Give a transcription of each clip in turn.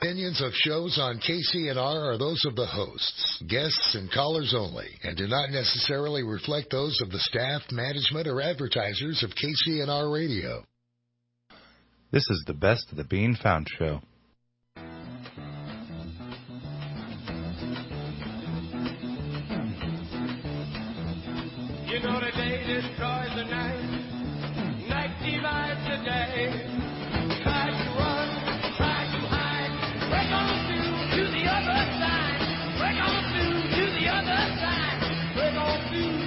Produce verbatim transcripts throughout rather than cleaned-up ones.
Opinions of shows on K C N R are those of the hosts, guests, and callers only, and do not necessarily reflect those of the staff, management, or advertisers of K C N R Radio. This is the Best of the Bean Found Show. You know the day destroys the night, night divides the day. Try to run, try to hide, break on through to the other side, break on through to the other side, break on through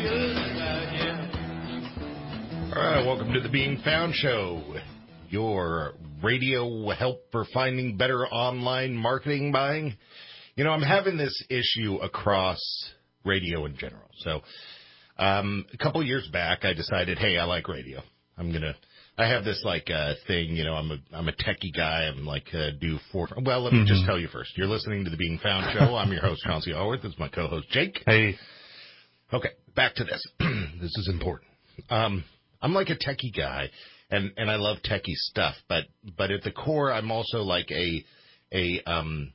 to the other side, yeah. All right, welcome to the Being Found Show, your radio help for finding better online marketing buying. You know, I'm having this issue across radio in general, so... Um, a couple of years back, I decided, hey, I like radio. I'm gonna, I have this like, uh, thing, you know, I'm a, I'm a techie guy. I'm like, uh, do for, well, let me mm-hmm. just tell you first. You're listening to the Being Found Show. I'm your host, Chauncey Allworth. This is my co-host, Jake. Hey. Okay, back to this. This is important. Um, I'm like a techie guy, and, and I love techie stuff, but, but at the core, I'm also like a, a, um,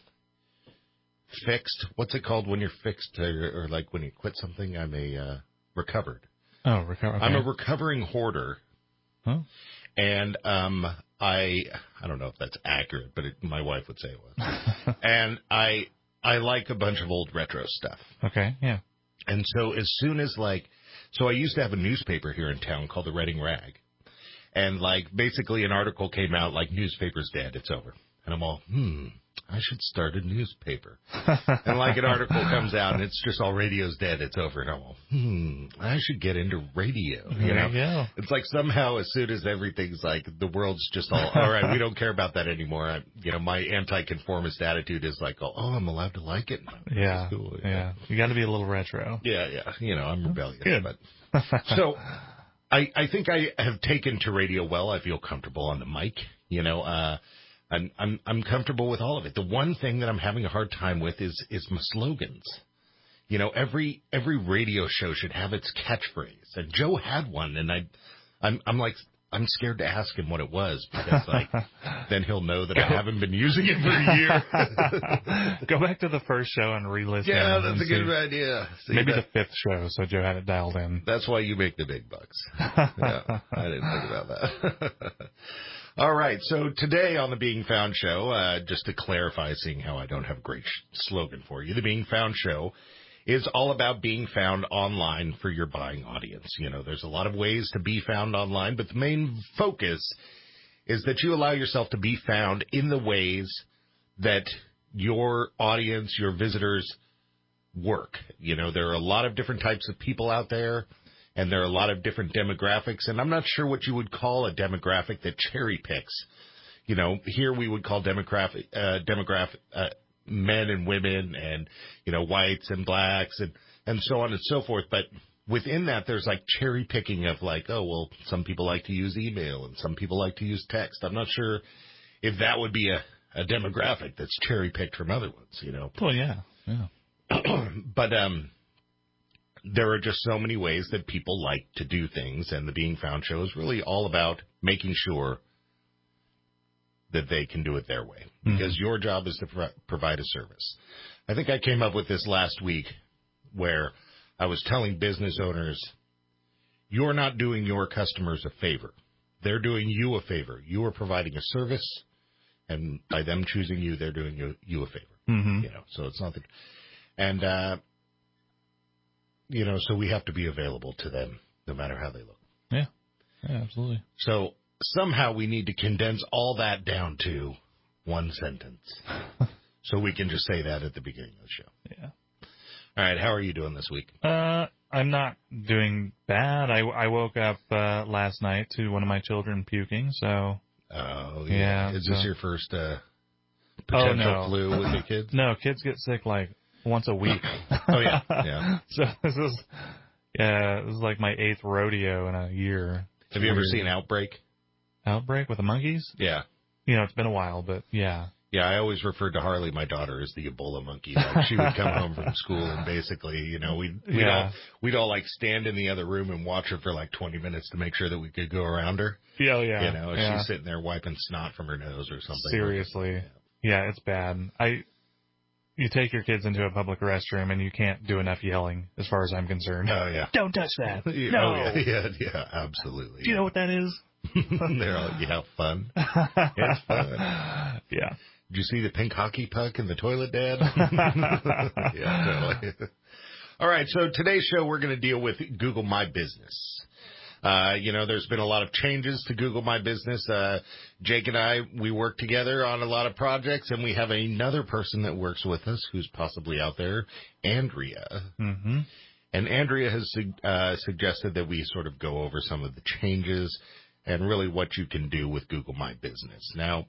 fixed, what's it called when you're fixed, or, or like when you quit something? I'm a uh, recovered. Oh, recovered. Okay. I'm a recovering hoarder. Huh? And um, I I don't know if that's accurate, but it, my wife would say it was. And I I like a bunch of old retro stuff. Okay, yeah. And so as soon as like, so I used to have a newspaper here in town called the Reading Rag. And like basically an article came out like, newspaper's dead, it's over. And I'm all, hmm. I should start a newspaper. And like an article comes out and it's just all radio's dead, it's over. And I'm all, hmm, I should get into radio. You there know, you go. It's like somehow as soon as everything's like, the world's just all, all right, we don't care about that anymore. I, you know, my anti-conformist attitude is like, oh, I'm allowed to like it. Yeah. Cool, yeah. yeah. You got to be a little retro. Yeah. Yeah. You know, I'm rebellious. Good. But so I, I think I have taken to radio well. I feel comfortable on the mic, you know, uh, I'm, I'm, I'm comfortable with all of it. The one thing that I'm having a hard time with is, is my slogans. You know, every, every radio show should have its catchphrase. And Joe had one, and I, I'm, I'm like, I'm scared to ask him what it was, because like, then he'll know that I haven't been using it for a year. Go back to the first show and re-listen. Yeah, that's a good see. idea. See, Maybe that, the fifth show, so Joe had it dialed in. That's why you make the big bucks. Yeah, I didn't think about that. All right, so today on the Being Found Show, uh, just to clarify, seeing how I don't have a great sh- slogan for you, the Being Found Show is all about being found online for your buying audience. You know, there's a lot of ways to be found online, but the main focus is that you allow yourself to be found in the ways that your audience, your visitors work. You know, there are a lot of different types of people out there. And there are a lot of different demographics, and I'm not sure what you would call a demographic that cherry picks. You know, here we would call demographic, uh, demographic, uh, men and women and, you know, whites and blacks and, and so on and so forth. But within that, there's like cherry picking of like, oh, well, some people like to use email and some people like to use text. I'm not sure if that would be a, a demographic that's cherry picked from other ones, you know. Well, yeah, yeah. But, um, there are just so many ways that people like to do things, and the Being Found Show is really all about making sure that they can do it their way, because mm-hmm. your job is to pro- provide a service. I think I came up with this last week where I was telling business owners, you're not doing your customers a favor. They're doing you a favor. You are providing a service, and by them choosing you, they're doing you, you a favor. Mm-hmm. You know, so it's not that, and, uh, you know, so we have to be available to them no matter how they look. Yeah, yeah, absolutely. So somehow we need to condense all that down to one sentence. So we can just say that at the beginning of the show. Yeah. All right, how are you doing this week? Uh, I'm not doing bad. I, I woke up uh, last night to one of my children puking, so... Oh, yeah. yeah Is so. this your first uh, potential oh, no. flu with the kids? No, kids get sick like once a week. Oh, yeah, yeah. So this is, yeah, this is like my eighth rodeo in a year. It's Have you weird. ever seen Outbreak? Outbreak with the monkeys? Yeah. You know, it's been a while, but yeah. Yeah, I always referred to Harley, my daughter, as the Ebola monkey. Like, she would come home from school and basically, you know, we'd, we'd, yeah. all, we'd all like stand in the other room and watch her for like twenty minutes to make sure that we could go around her. Yeah, yeah. You know, yeah. she's sitting there wiping snot from her nose or something. Seriously. Yeah. Yeah, it's bad. I you take your kids into a public restroom and you can't do enough yelling, as far as I'm concerned. Oh yeah. Don't touch that. Yeah, No. Oh yeah, yeah, yeah, absolutely. Do you know what that is? They're all, yeah, fun. It's fun. Yeah. Did you see the pink hockey puck in the toilet, Dad? Yeah, totally. All right, so today's show we're going to deal with Google My Business. Uh, you know, there's been a lot of changes to Google My Business. Uh, Jake and I, we work together on a lot of projects, and we have another person that works with us who's possibly out there, Andrea. Mm-hmm. And Andrea has uh, suggested that we sort of go over some of the changes and really what you can do with Google My Business. Now,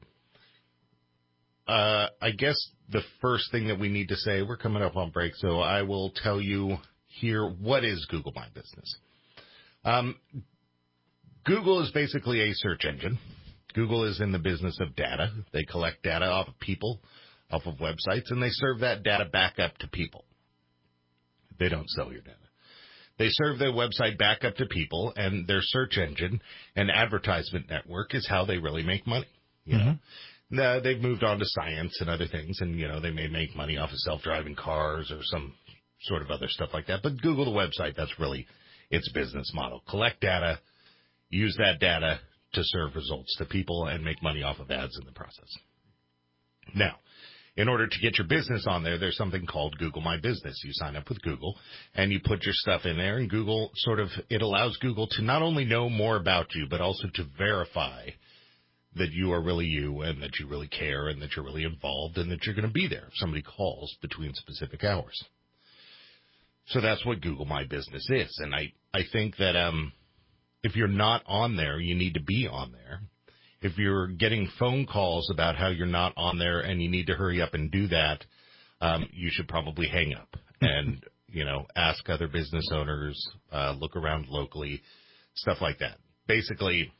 uh, I guess the first thing that we need to say, we're coming up on break, so I will tell you here, what is Google My Business? Um, Google is basically a search engine. Google is in the business of data. They collect data off of people, off of websites, and they serve that data back up to people. They don't sell your data. They serve their website back up to people, and their search engine and advertisement network is how they really make money. You know, Mm-hmm. now, they've moved on to science and other things, and, you know, they may make money off of self-driving cars or some sort of other stuff like that. But Google, the website, that's really its business model. Collect data, use that data to serve results to people, and make money off of ads in the process. Now, in order to get your business on there, there's something called Google My Business. You sign up with Google, and you put your stuff in there, and Google sort of, it allows Google to not only know more about you, but also to verify that you are really you, and that you really care, and that you're really involved, and that you're going to be there if somebody calls between specific hours. So that's what Google My Business is. And I, I think that um, if you're not on there, you need to be on there. If you're getting phone calls about how you're not on there and you need to hurry up and do that, um, you should probably hang up and, you know, ask other business owners, uh, look around locally, stuff like that. Basically,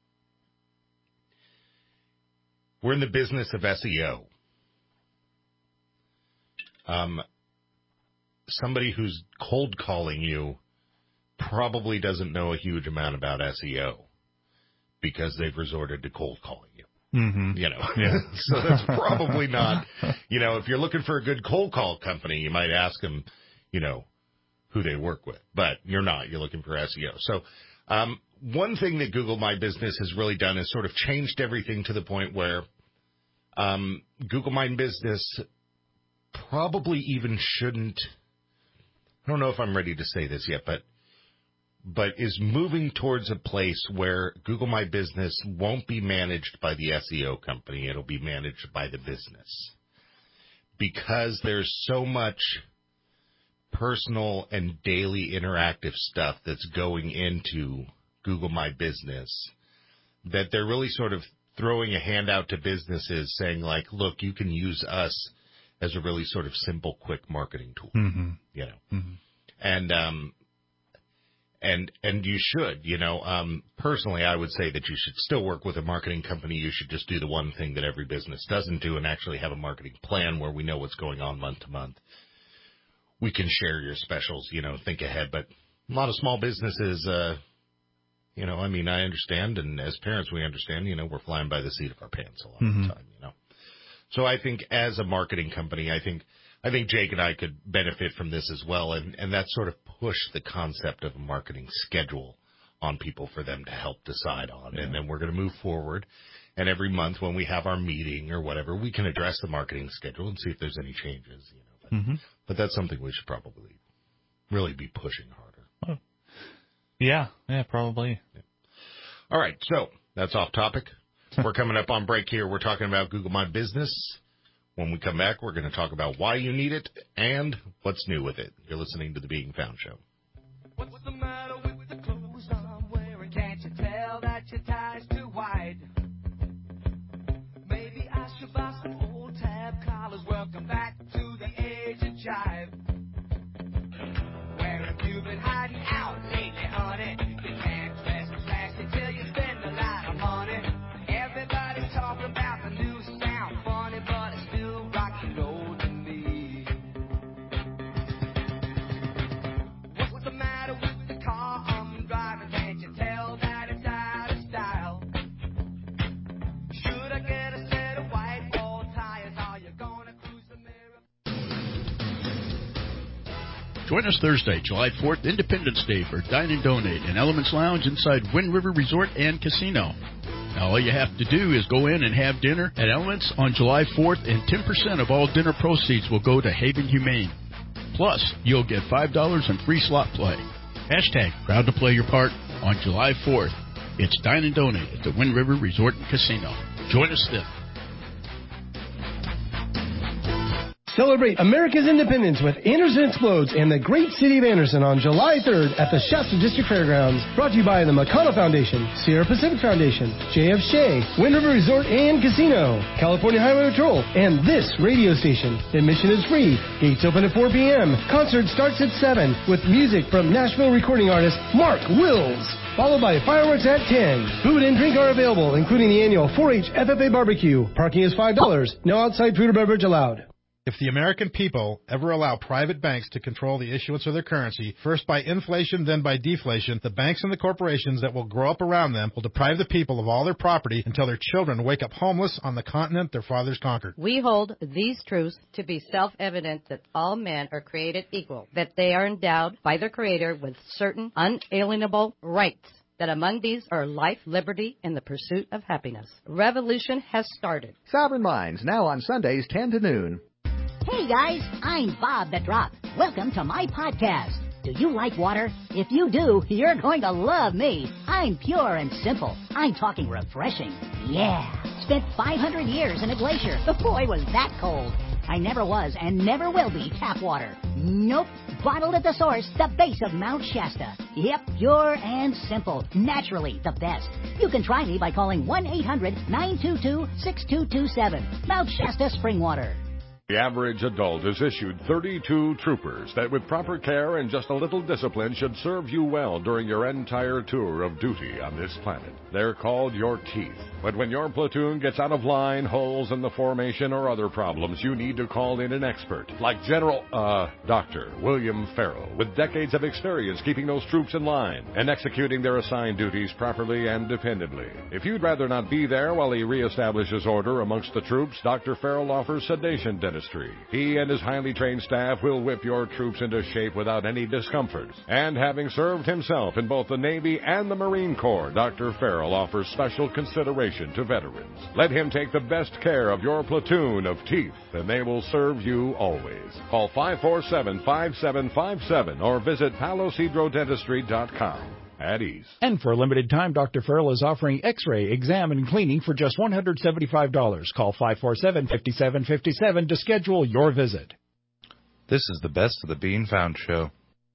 we're in the business of S E O. Um, somebody who's cold calling you probably doesn't know a huge amount about S E O because they've resorted to cold calling you. Mm-hmm. You know, Yeah. So that's probably not, you know, if you're looking for a good cold call company, you might ask them, you know, who they work with, but you're not, you're looking for S E O. So, um, one thing that Google My Business has really done is sort of changed everything to the point where, um, Google My Business probably even shouldn't, I don't know if I'm ready to say this yet, but but is moving towards a place where Google My Business won't be managed by the S E O company. It'll be managed by the business. Because there's so much personal and daily interactive stuff that's going into Google My Business that they're really sort of throwing a handout to businesses saying, like, look, you can use us as a really sort of simple, quick marketing tool. Mm-hmm. You know, Mm-hmm. and um, and and you should, you know, um, personally, I would say that you should still work with a marketing company. You should just do the one thing that every business doesn't do, and actually have a marketing plan where we know what's going on month to month. We can share your specials, you know, think ahead. But a lot of small businesses, uh, you know, I mean, I understand, and as parents, we understand, you know, we're flying by the seat of our pants a lot Mm-hmm. of the time, you know. So I think as a marketing company, I think I think Jake and I could benefit from this as well, and, and that sort of push the concept of a marketing schedule on people for them to help decide on. Yeah. And then we're going to move forward, and every month when we have our meeting or whatever, we can address the marketing schedule and see if there's any changes. You know, but, Mm-hmm. but that's something we should probably really be pushing harder. Oh. Yeah, yeah, probably. Yeah. All right, so that's off topic. We're coming up on break here. We're talking about Google My Business. When we come back, we're going to talk about why you need it and what's new with it. You're listening to The Being Found Show. What's the matter with the clothes I'm wearing? Can't you tell that your tie's too wide? Maybe I should buy some old tab collars. Welcome back to the age of jive. Where have you been hiding out lately, honey? You can't dress classy till you spend a lot of money. Everybody's talking about the new sound funny, but it's still rock and roll to me. What's the matter with the car I'm driving? Can't you tell that it's out of style? Join us Thursday, July fourth, Independence Day, for Dine and Donate in Elements Lounge inside Wind River Resort and Casino. Now, all you have to do is go in and have dinner at Elements on July fourth, and ten percent of all dinner proceeds will go to Haven Humane. Plus, you'll get five dollars in free slot play. Hashtag proud to play your part on July fourth. It's Dine and Donate at the Wind River Resort and Casino. Join us then. Celebrate America's independence with Anderson Explodes and the great city of Anderson on July third at the Shasta District Fairgrounds. Brought to you by the McConnell Foundation, Sierra Pacific Foundation, J F Shea, Wind River Resort and Casino, California Highway Patrol, and this radio station. Admission is free. Gates open at four p.m. Concert starts at seven with music from Nashville recording artist Mark Wills, followed by fireworks at ten. Food and drink are available, including the annual four H F F A barbecue. Parking is five dollars. No outside food or beverage allowed. If the American people ever allow private banks to control the issuance of their currency, first by inflation, then by deflation, the banks and the corporations that will grow up around them will deprive the people of all their property until their children wake up homeless on the continent their fathers conquered. We hold these truths to be self-evident that all men are created equal, that they are endowed by their Creator with certain unalienable rights, that among these are life, liberty, and the pursuit of happiness. Revolution has started. Sovereign Minds, now on Sundays, ten to noon. Hey guys, I'm Bob the Drop. Welcome to my podcast. Do you like water? If you do, you're going to love me. I'm pure and simple. I'm talking refreshing. Yeah. Spent five hundred years in a glacier. Boy, was that cold. I never was and never will be tap water. Nope. Bottled at the source, the base of Mount Shasta. Yep, pure and simple. Naturally the best. You can try me by calling one eight hundred nine two two six two two seven. Mount Shasta Spring Water. The average adult is issued thirty-two troopers that with proper care and just a little discipline should serve you well during your entire tour of duty on this planet. They're called your teeth. But when your platoon gets out of line, holes in the formation, or other problems, you need to call in an expert, like General, uh, Doctor William Farrell, with decades of experience keeping those troops in line and executing their assigned duties properly and dependably. If you'd rather not be there while he reestablishes order amongst the troops, Doctor Farrell offers sedation dentistry. He and his highly trained staff will whip your troops into shape without any discomfort. And having served himself in both the Navy and the Marine Corps, Doctor Farrell offers special consideration to veterans. Let him take the best care of your platoon of teeth, and they will serve you always. Call five four seven, five seven five seven or visit palos hydro dentistry dot com. At ease. And for a limited time, Doctor Farrell is offering X-ray, exam, and cleaning for just one hundred seventy-five dollars. Call five four seven, five seven five seven to schedule your visit. This is the Best of the Being Found show.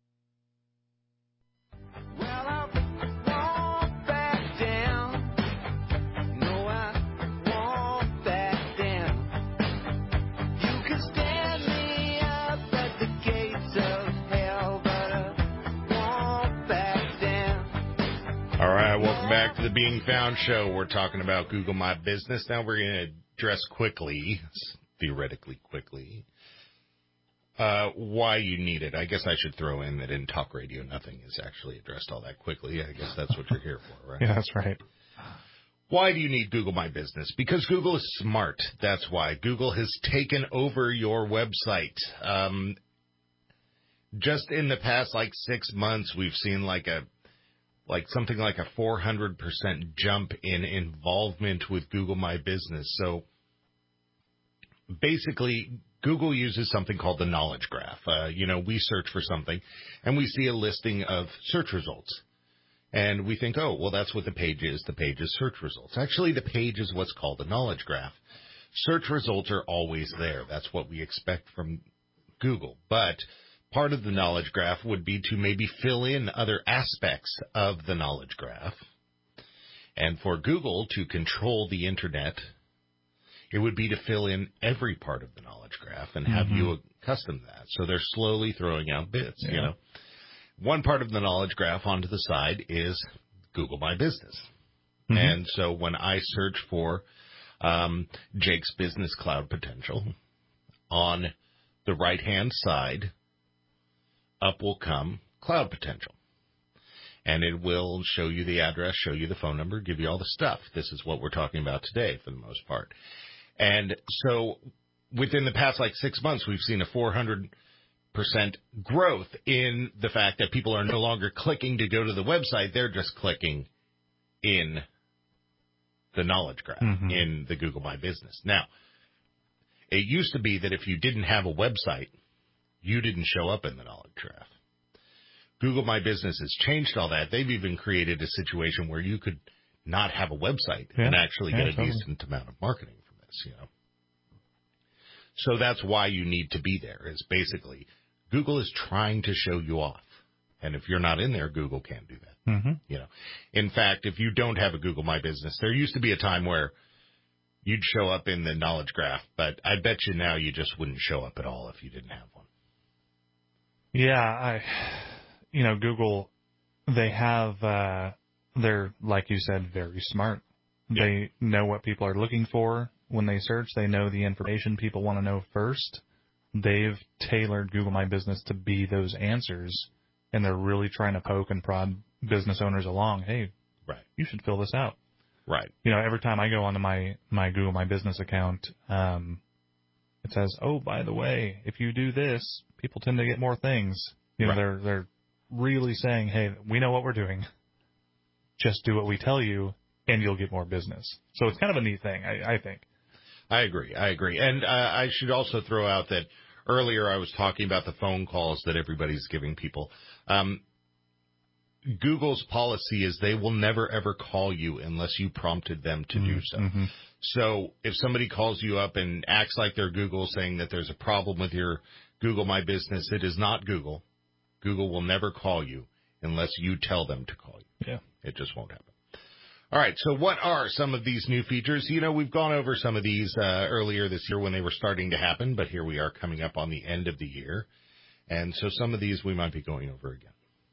All right, welcome back to the Being Found show. We're talking about Google My Business. Now we're going to address quickly, theoretically quickly, uh, why you need it. I guess I should throw in that in talk radio, nothing is actually addressed all that quickly. I guess that's what you're here for, right? Yeah, that's right. Why do you need Google My Business? Because Google is smart. That's why. Google has taken over your website. Um, just in the past, like, six months, we've seen, like, a like something like a four hundred percent jump in involvement with Google My Business. So basically, Google uses something called the knowledge graph. Uh, you know, we search for something, and we see a listing of search results. And we think, oh, well, that's what the page is. The page is search results. Actually, the page is what's called a knowledge graph. Search results are always there. That's what we expect from Google. But part of the knowledge graph would be to maybe fill in other aspects of the knowledge graph. And for Google to control the Internet, it would be to fill in every part of the knowledge graph and have mm-hmm. you accustomed to that. So they're slowly throwing out bits, yeah. you know. One part of the knowledge graph onto the side is Google My Business. Mm-hmm. And so when I search for um, Jake's Business Cloud Potential, on the right-hand side, up will come Cloud Potential. And it will show you the address, show you the phone number, give you all the stuff. This is what we're talking about today for the most part. And so within the past like six months, we've seen a four hundred percent growth in the fact that people are no longer clicking to go to the website. They're just clicking in the knowledge graph, mm-hmm. in the Google My Business. Now, it used to be that if you didn't have a website, you didn't show up in the knowledge graph. Google My Business has changed all that. They've even created a situation where you could not have a website yeah. and actually yeah, get a totally. decent amount of marketing from this, you know. So that's why you need to be there, is basically Google is trying to show you off. And if you're not in there, Google can't do that. Mm-hmm. You know, in fact, if you don't have a Google My Business, there used to be a time where you'd show up in the knowledge graph, but I bet you now you just wouldn't show up at all if you didn't have one. Yeah, I, you know, Google, they have, uh, they're, like you said, very smart. Yeah. They know what people are looking for when they search. They know the information people want to know first. They've tailored Google My Business to be those answers, and they're really trying to poke and prod business owners along. Hey, right, you should fill this out. Right. You know, every time I go onto my, my Google My Business account, um, it says, oh, by the way, if you do this, people tend to get more things. You know, right. they're they're really saying, hey, we know what we're doing. Just do what we tell you, and you'll get more business. So it's kind of a neat thing, I, I think. I agree. I agree. And uh, I should also throw out that earlier I was talking about the phone calls that everybody's giving people. Um, Google's policy is they will never, ever call you unless you prompted them to mm-hmm. do so. Mm-hmm. So if somebody calls you up and acts like they're Google, saying that there's a problem with your Google My Business, it is not Google. Google will never call you unless you tell them to call you. Yeah. It just won't happen. All right, so what are some of these new features? You know, we've gone over some of these uh, earlier this year when they were starting to happen, but here we are coming up on the end of the year. And so some of these we might be going over again.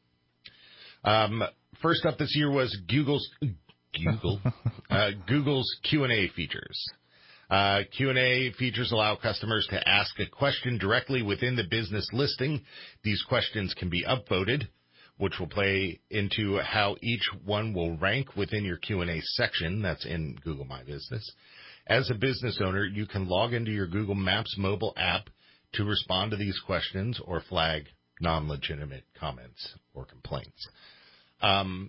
Um, first up this year was Google's Google uh, Google's Q and A features. Uh, Q and A features allow customers to ask a question directly within the business listing. These questions can be upvoted, which will play into how each one will rank within your Q and A section that's in Google My Business. As a business owner, you can log into your Google Maps mobile app to respond to these questions or flag non-legitimate comments or complaints. Um,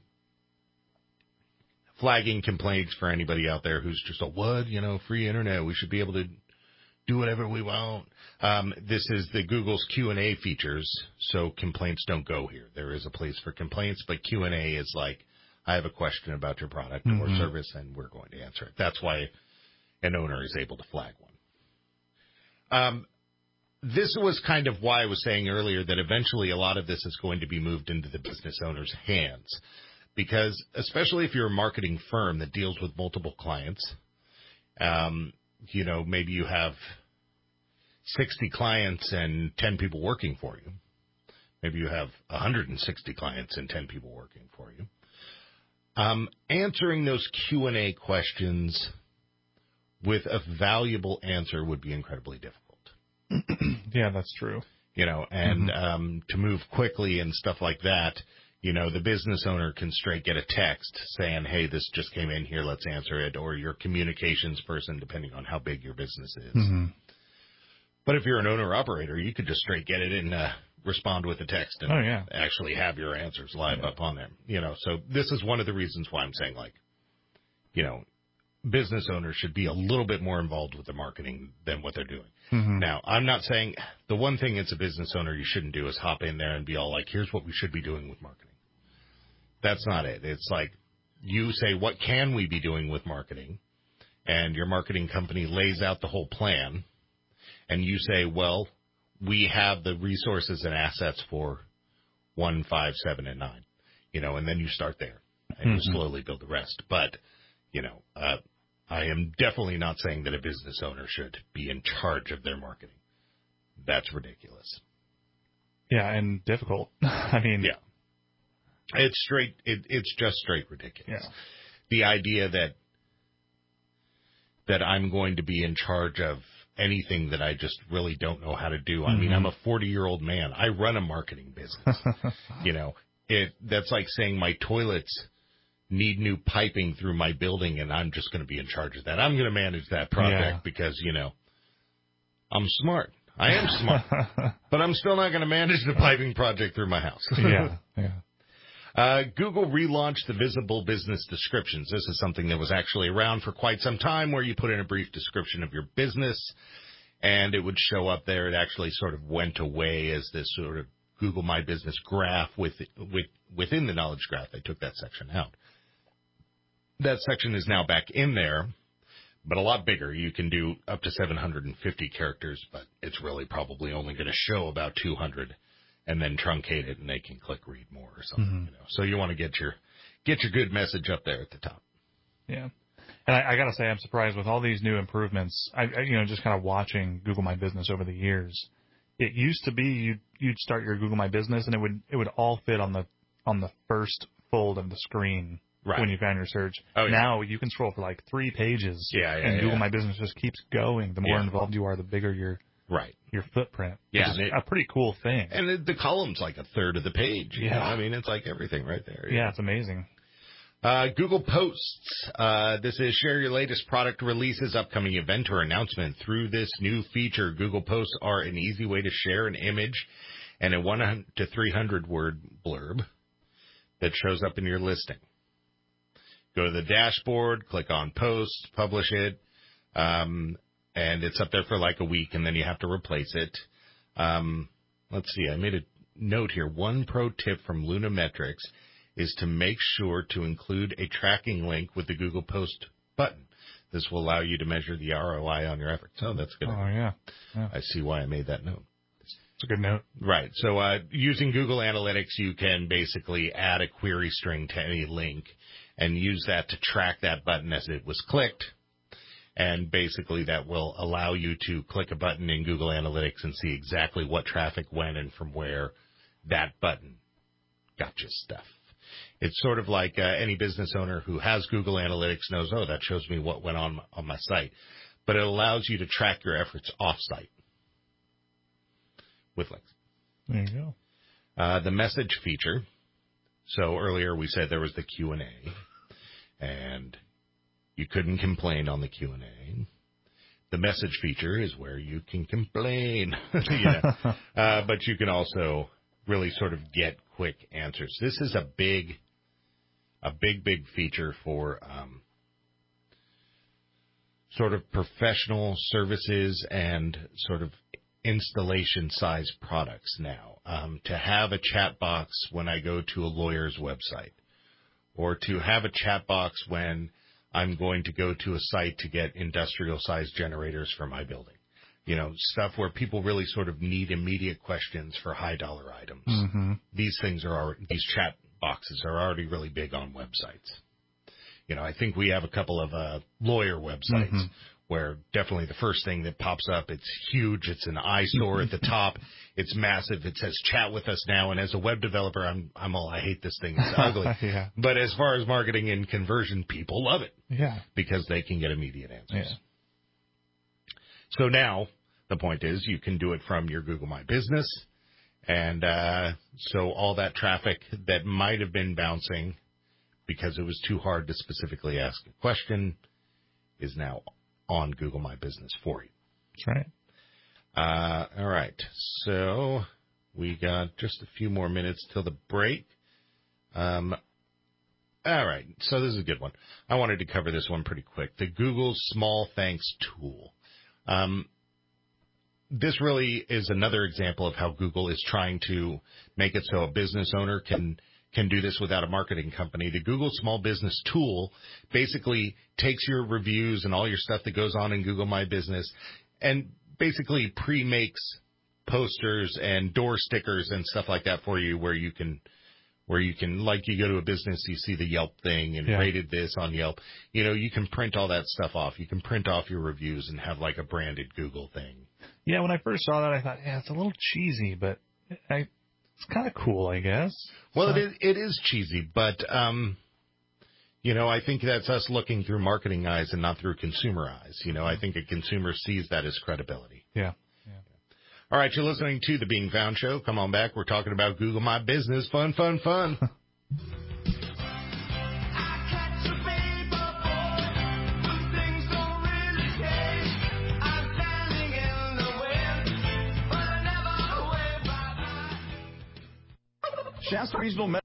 flagging complaints for anybody out there who's just a, what, you know, free internet, we should be able to do whatever we want. Um, this is the Google's Q and A features, so complaints don't go here. There is a place for complaints, but Q and A is like, I have a question about your product mm-hmm. or service, and we're going to answer it. That's why an owner is able to flag one. Um, this was kind of why I was saying earlier that eventually a lot of this is going to be moved into the business owner's hands, because especially if you're a marketing firm that deals with multiple clients, um, you know, maybe you have sixty clients and ten people working for you. Maybe you have one hundred sixty clients and ten people working for you. Um, answering those Q and A questions with a valuable answer would be incredibly difficult. Yeah, that's true. You know, and mm-hmm. um, to move quickly and stuff like that, you know, the business owner can straight get a text saying, hey, this just came in here, let's answer it, or your communications person, depending on how big your business is. Mm-hmm. But if you're an owner-operator, you could just straight get it and uh, respond with a text and oh, yeah. actually have your answers live yeah. up on there. You know, so this is one of the reasons why I'm saying, like, you know, business owners should be a little bit more involved with the marketing than what they're doing. Mm-hmm. Now, I'm not saying the one thing as a business owner you shouldn't do is hop in there and be all like, here's what we should be doing with marketing. That's not it. It's like you say, what can we be doing with marketing? And your marketing company lays out the whole plan. And you say, well, we have the resources and assets for one, five, seven, and nine. You know, and then you start there. And mm-hmm. you slowly build the rest. But, you know, uh, I am definitely not saying that a business owner should be in charge of their marketing. That's ridiculous. Yeah, and difficult. I mean, yeah, it's straight. It, it's just straight ridiculous. Yeah. The idea that that I'm going to be in charge of anything that I just really don't know how to do. I mm-hmm. mean, I'm a forty-year-old man. I run a marketing business. You know, it that's like saying my toilets need new piping through my building, and I'm just going to be in charge of that. I'm going to manage that project yeah. because, you know, I'm smart. I am smart. But I'm still not going to manage the piping project through my house. yeah, yeah. Uh, Google relaunched the visible business descriptions. This is something that was actually around for quite some time, where you put in a brief description of your business, and it would show up there. It actually sort of went away as this sort of Google My Business graph with, with, within the knowledge graph. They took that section out. That section is now back in there, but a lot bigger. You can do up to seven hundred fifty characters, but it's really probably only going to show about two hundred. And then truncate it, and they can click read more or something. Mm-hmm. You know, so you want to get your get your good message up there at the top. Yeah, and I, I got to say, I'm surprised with all these new improvements. I, I, you know, just kind of watching Google My Business over the years. It used to be you'd you'd start your Google My Business, and it would it would all fit on the on the first fold of the screen right. when you found your search. Oh, yeah. Now you can scroll for like three pages. Yeah, yeah, and yeah. Google My Business just keeps going. The more yeah. involved you are, the bigger your Right. Your footprint. Yeah. It's a pretty cool thing. And the, the column's like a third of the page. You yeah. know? I mean, it's like everything right there. Yeah, know? It's amazing. Uh, Google Posts. Uh, this is share your latest product releases, upcoming event, or announcement. Through this new feature, Google Posts are an easy way to share an image and a one hundred to three hundred word blurb that shows up in your listing. Go to the dashboard, click on Posts, publish it. Um, And it's up there for like a week, and then you have to replace it. Um, let's see. I made a note here. One pro tip from Lunametrics is to make sure to include a tracking link with the Google Post button. This will allow you to measure the R O I on your efforts. Oh, that's good. Oh, yeah. yeah. I see why I made that note. It's a good note. Right. So uh, using Google Analytics, you can basically add a query string to any link and use that to track that button as it was clicked. And basically that will allow you to click a button in Google Analytics and see exactly what traffic went and from where that button got you stuff. It's sort of like uh, any business owner who has Google Analytics knows, oh, that shows me what went on on my site. But it allows you to track your efforts off-site with links. There you go. Uh, the message feature. So earlier we said there was the Q and A, and you couldn't complain on the Q and A. The message feature is where you can complain. yeah. uh, but you can also really sort of get quick answers. This is a big, a big, big feature for um, sort of professional services and sort of installation-size products now. Um, to have a chat box when I go to a lawyer's website, or to have a chat box when I'm going to go to a site to get industrial-sized generators for my building. You know, stuff where people really sort of need immediate questions for high-dollar items. Mm-hmm. These things are already, these chat boxes are already really big on websites. You know, I think we have a couple of uh, lawyer websites mm-hmm. where definitely the first thing that pops up, it's huge, it's an eyesore at the top, it's massive, it says chat with us now, and as a web developer, I'm I'm all, I hate this thing, it's ugly. yeah. But as far as marketing and conversion, people love it. Yeah. Because they can get immediate answers. Yeah. So now, the point is, you can do it from your Google My Business, and uh, so all that traffic that might have been bouncing because it was too hard to specifically ask a question is now on Google My Business for you. That's right. Uh, all right. So we got just a few more minutes till the break. Um, all right. So this is a good one. I wanted to cover this one pretty quick. The Google Small Thanks tool. Um, this really is another example of how Google is trying to make it so a business owner can can do this without a marketing company. The Google Small Business tool basically takes your reviews and all your stuff that goes on in Google My Business and basically pre-makes posters and door stickers and stuff like that for you where you can, where you can, like you go to a business, you see the Yelp thing and yeah. rated this on Yelp. You know, you can print all that stuff off. You can print off your reviews and have like a branded Google thing. Yeah, when I first saw that, I thought, yeah, it's a little cheesy, but I... It's kind of cool, I guess. Well, so. it is, it is cheesy, but, um, you know, I think that's us looking through marketing eyes and not through consumer eyes. You know, I think a consumer sees that as credibility. Yeah. yeah. All right, you're listening to The Being Found Show. Come on back. We're talking about Google My Business. Fun, fun, fun. Shasta Regional Medical.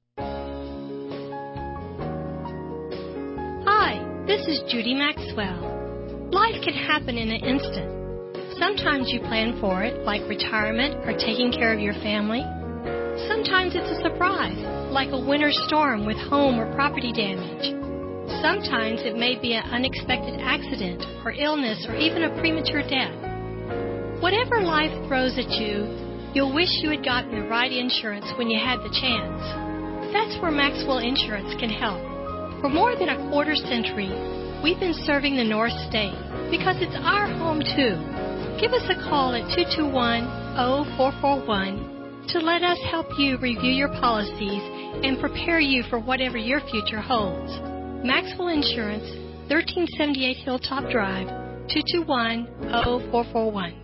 Hi, this is Judy Maxwell. Life can happen in an instant. Sometimes you plan for it, like retirement or taking care of your family. Sometimes it's a surprise, like a winter storm with home or property damage. Sometimes it may be an unexpected accident or illness or even a premature death. Whatever life throws at you, you'll wish you had gotten the right insurance when you had the chance. That's where Maxwell Insurance can help. For more than a quarter century, we've been serving the North State because it's our home too. Give us a call at two two one, zero four four one to let us help you review your policies and prepare you for whatever your future holds. Maxwell Insurance, thirteen seventy-eight Hilltop Drive, two two one, zero four four one.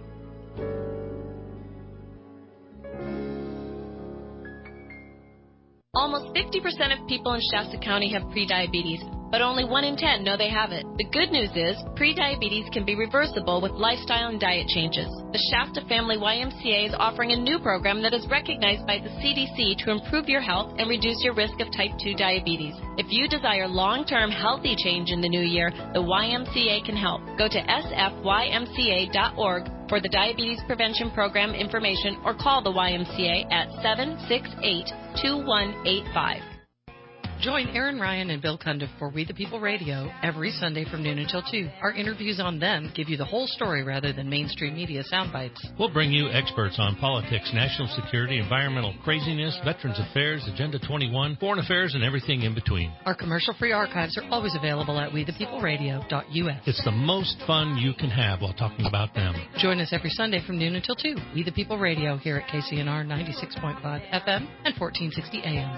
Almost fifty percent of people in Shasta County have prediabetes, but only one in ten know they have it. The good news is prediabetes can be reversible with lifestyle and diet changes. The Shasta Family Y M C A is offering a new program that is recognized by the C D C to improve your health and reduce your risk of type two diabetes. If you desire long-term healthy change in the new year, the Y M C A can help. Go to S F Y M C A dot org for the Diabetes Prevention Program information or call the Y M C A at seven six eight, two one eight five. Join Aaron Ryan and Bill Cundiff for We the People Radio every Sunday from noon until two. Our interviews on them give you the whole story rather than mainstream media sound bites. We'll bring you experts on politics, national security, environmental craziness, Veterans Affairs, Agenda twenty-one, foreign affairs, and everything in between. Our commercial-free archives are always available at we the people radio dot U S. It's the most fun you can have while talking about them. Join us every Sunday from noon until two. We the People Radio here at K C N R ninety-six point five F M and fourteen sixty A M.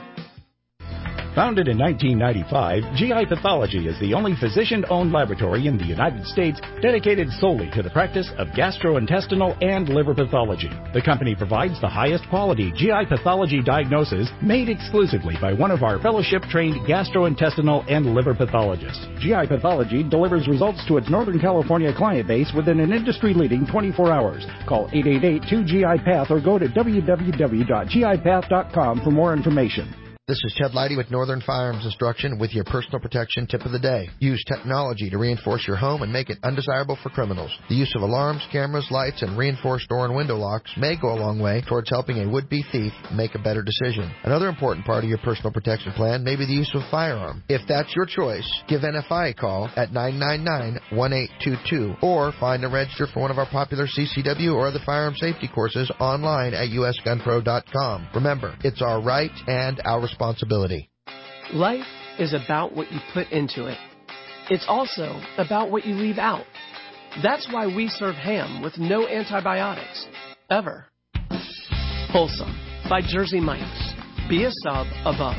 Founded in nineteen ninety-five, G I Pathology is the only physician-owned laboratory in the United States dedicated solely to the practice of gastrointestinal and liver pathology. The company provides the highest quality G I pathology diagnosis made exclusively by one of our fellowship-trained gastrointestinal and liver pathologists. G I Pathology delivers results to its Northern California client base within an industry-leading twenty-four hours. Call eight eight eight, two G I Path or go to w w w dot g i path dot com for more information. This is Ted Leidy with Northern Firearms Instruction with your personal protection tip of the day. Use technology to reinforce your home and make it undesirable for criminals. The use of alarms, cameras, lights, and reinforced door and window locks may go a long way towards helping a would-be thief make a better decision. Another important part of your personal protection plan may be the use of a firearm. If that's your choice, give N F I a call at nine nine nine, one eight two two or find and register for one of our popular C C W or other firearm safety courses online at U S gun pro dot com. Remember, it's our right and our responsibility. responsibility. Life is about what you put into it. It's also about what you leave out. That's why we serve ham with no antibiotics. Ever. Wholesome by Jersey Mike's. Be a sub above.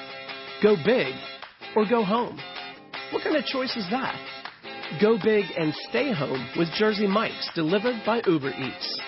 Go big or go home. What kind of choice is that? Go big and stay home with Jersey Mike's delivered by Uber Eats.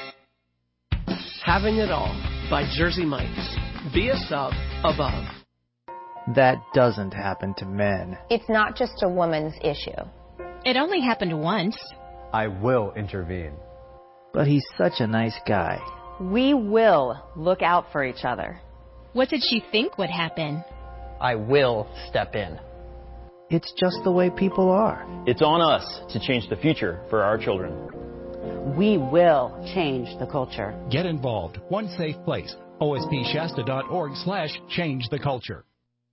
Having it all by Jersey Mike's. Be a sub above. That doesn't happen to men. It's not just a woman's issue. It only happened once. I will intervene. But he's such a nice guy. We will look out for each other. What did she think would happen? I will step in. It's just the way people are. It's on us to change the future for our children. We will change the culture. Get involved. One safe place. O S P Shasta dot org slash change the culture.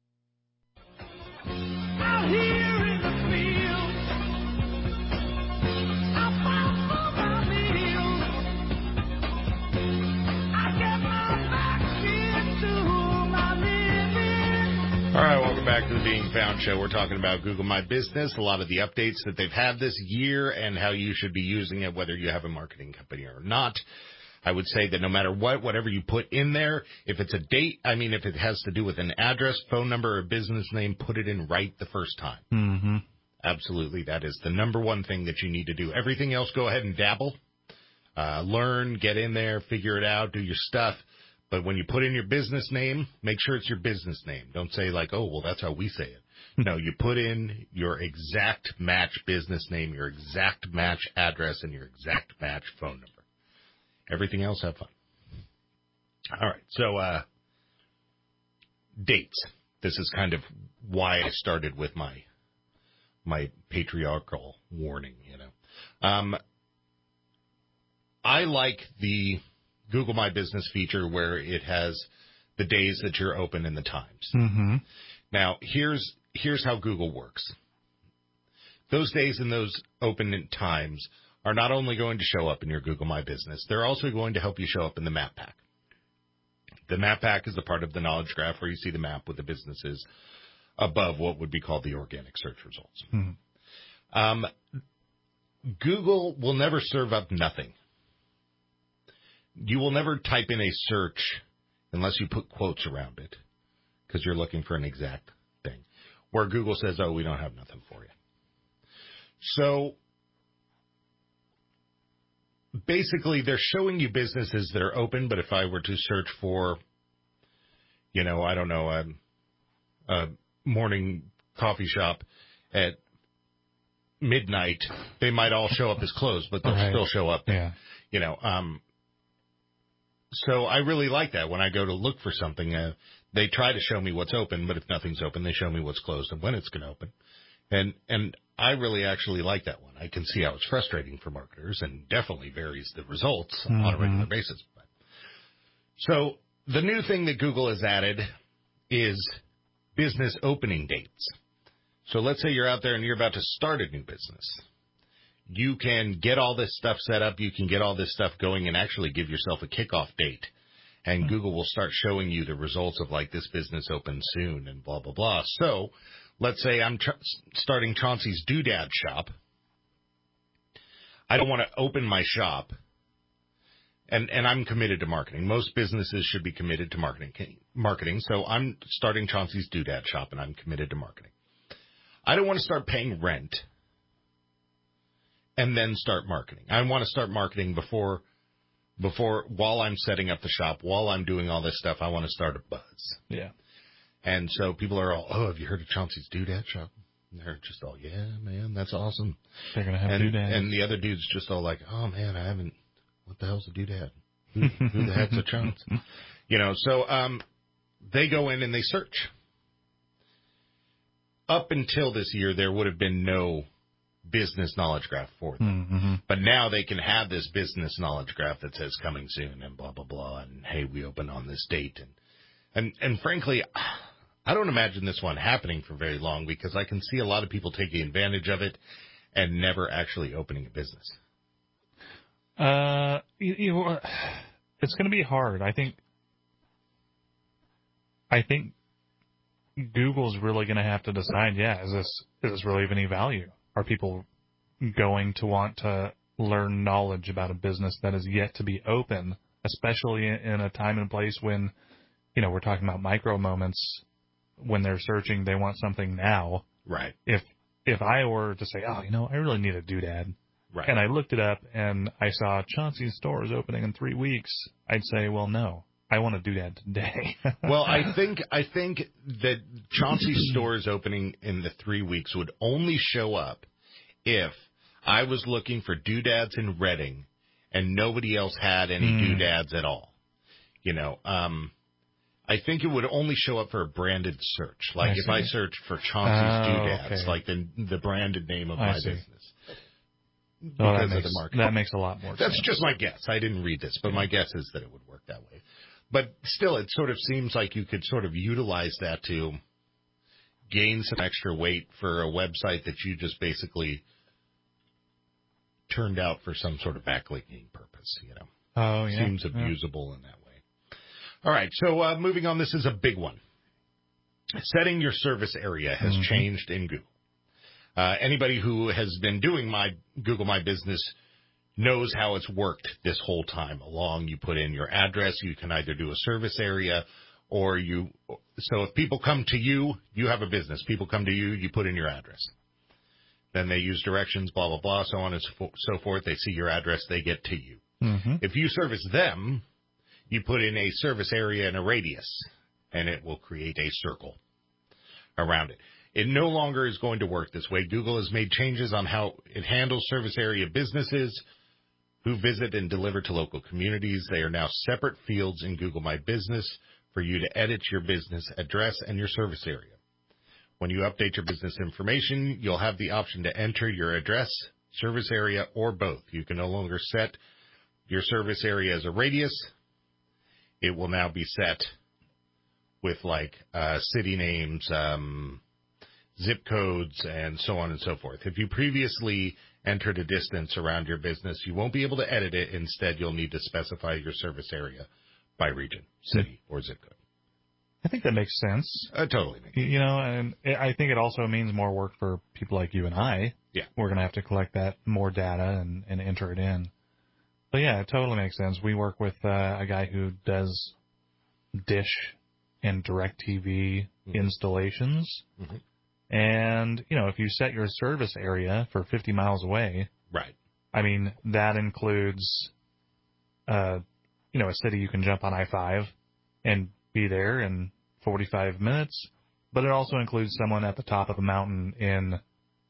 Out here in the field, I fight for my meal. I get my back into my living. All right, welcome back to the Being Found Show. We're talking about Google My Business, a lot of the updates that they've had this year and how you should be using it, whether you have a marketing company or not. I would say that no matter what, whatever you put in there, if it's a date, I mean, if it has to do with an address, phone number, or business name, put it in right the first time. Mm-hmm. Absolutely. That is the number one thing that you need to do. Everything else, go ahead and dabble. Uh, learn, get in there, figure it out, do your stuff. But when you put in your business name, make sure it's your business name. Don't say like, oh, well, that's how we say it. No, you put in your exact match business name, your exact match address, and your exact match phone number. Everything else, have fun. All right, so uh, dates. This is kind of why I started with my my patriarchal warning, you know. Um, I like the Google My Business feature where it has the days that you're open and the times. Mm-hmm. Now, here's here's how Google works. Those days and those open times are not only going to show up in your Google My Business, they're also going to help you show up in the Map Pack. The Map Pack is the part of the knowledge graph where you see the map with the businesses above what would be called the organic search results. Mm-hmm. Um, Google will never serve up nothing. You will never type in a search unless you put quotes around it because you're looking for an exact thing, where Google says, oh, we don't have nothing for you. So basically, they're showing you businesses that are open, but if I were to search for, you know, I don't know, a, a morning coffee shop at midnight, they might all show up as closed, but they'll right. still show up. Yeah. You know, um, so I really like that. When I go to look for something, uh, they try to show me what's open, but if nothing's open, they show me what's closed and when it's going to open. And and I really actually like that one. I can see how it's frustrating for marketers and definitely varies the results mm-hmm. on a regular basis. So the new thing that Google has added is business opening dates. So let's say you're out there and you're about to start a new business. You can get all this stuff set up. You can get all this stuff going and actually give yourself a kickoff date. And mm-hmm. Google will start showing you the results of, like, this business opens soon and blah, blah, blah. So let's say I'm tr- starting Chauncey's Doodad shop. I don't want to open my shop, and, and I'm committed to marketing. Most businesses should be committed to marketing. Marketing. So I'm starting Chauncey's Doodad shop, and I'm committed to marketing. I don't want to start paying rent and then start marketing. I want to start marketing before, before while I'm setting up the shop, while I'm doing all this stuff. I want to start a buzz. Yeah. And so people are all, oh, have you heard of Chauncey's Doodad shop? And they're just all, yeah, man, that's awesome. They're going to have and, doodads. And the other dude's just all like, oh, man, I haven't, what the hell's a doodad? Who, who the heck's a Chauncey? You know, so um, they go in and they search. Up until this year, there would have been no business knowledge graph for them. Mm-hmm. But now they can have this business knowledge graph that says coming soon and blah, blah, blah. And, hey, we open on this date. And, and, and frankly, I don't imagine this one happening for very long because I can see a lot of people taking advantage of it and never actually opening a business. Uh, you, you know, it's going to be hard. I think, I think Google's really going to have to decide, yeah, is this, is this really of any value? Are people going to want to learn knowledge about a business that is yet to be open, especially in a time and place when, you know, we're talking about micro moments when they're searching, they want something now. Right. If, if I were to say, oh, you know, I really need a doodad. Right. And I looked it up and I saw Chauncey's store is opening in three weeks. I'd say, well, no, I want to do that today. Well, I think I think that Chauncey's store is opening in the three weeks would only show up if I was looking for doodads in Reading and nobody else had any mm. doodads at all. You know, um, I think it would only show up for a branded search. Like I if I searched for Chauncey's oh, doodads, okay. like the the branded name of I my see. business. Oh, that, because makes, of the market. that makes a lot more That's sense. just my guess. I didn't read this, but my guess is that it would work that way. But still, it sort of seems like you could sort of utilize that to gain some extra weight for a website that you just basically turned out for some sort of backlinking purpose, you know. Oh, yeah. Seems abusable yeah. in that way. All right, so uh, moving on, this is a big one. Setting your service area has mm-hmm. changed in Google. Uh, anybody who has been doing my Google My Business knows how it's worked this whole time along. You put in your address. You can either do a service area or you. So if people come to you, you have a business. People come to you, you put in your address. Then they use directions, blah, blah, blah, so on and so forth. They see your address. They get to you. Mm-hmm. If you service them, you put in a service area and a radius, and it will create a circle around it. It no longer is going to work this way. Google has made changes on how it handles service area businesses who visit and deliver to local communities. They are now separate fields in Google My Business for you to edit your business address and your service area. When you update your business information, you'll have the option to enter your address, service area, or both. You can no longer set your service area as a radius. It will now be set with, like, uh, city names, um, zip codes, and so on and so forth. If you previously entered a distance around your business, you won't be able to edit it. Instead, you'll need to specify your service area by region, city, or zip code. I think that makes sense. Uh, totally makes sense. You know, and I think it also means more work for people like you and I. Yeah. We're going to have to collect that more data and, and enter it in. But, yeah, it totally makes sense. We work with uh, a guy who does Dish and DirecTV mm-hmm. installations. Mm-hmm. And, you know, if you set your service area for fifty miles away. Right. I mean, that includes, uh, you know, a city you can jump on I five and be there in forty-five minutes. But it also includes someone at the top of the mountain in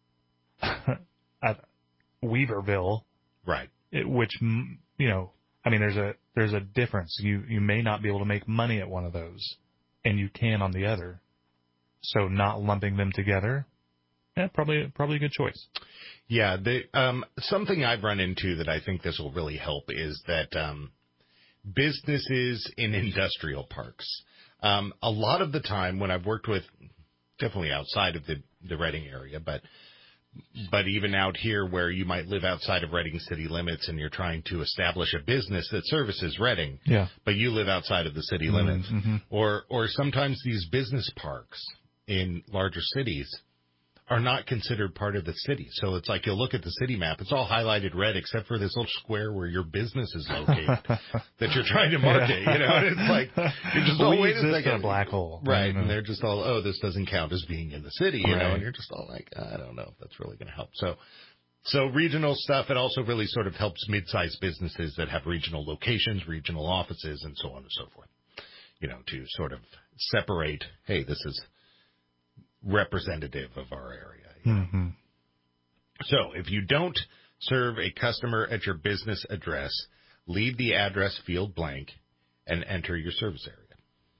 at Weaverville. Right. It, which, you know, I mean, there's a there's a difference. You you may not be able to make money at one of those, and you can on the other. So not lumping them together, yeah, probably probably a good choice. Yeah, the, um, something I've run into that I think this will really help is that um, businesses in industrial parks, um, a lot of the time when I've worked with, definitely outside of the, the Reading area, but but even out here where you might live outside of Reading city limits and you're trying to establish a business that services Reading, yeah. but you live outside of the city mm-hmm. limits, mm-hmm. or or sometimes these business parks in larger cities are not considered part of the city. So it's like you'll look at the city map, it's all highlighted red except for this little square where your business is located that you're trying to market, you know, and it's like, you're just, oh, wait a second. a black hole. Right, and they're just all, oh, this doesn't count as being in the city, you right. know, and you're just all like, I don't know if that's really going to help. So, so regional stuff, it also really sort of helps mid-sized businesses that have regional locations, regional offices, and so on and so forth, you know, to sort of separate, hey, this is representative of our area. Mm-hmm. So if you don't serve a customer at your business address, leave the address field blank and enter your service area.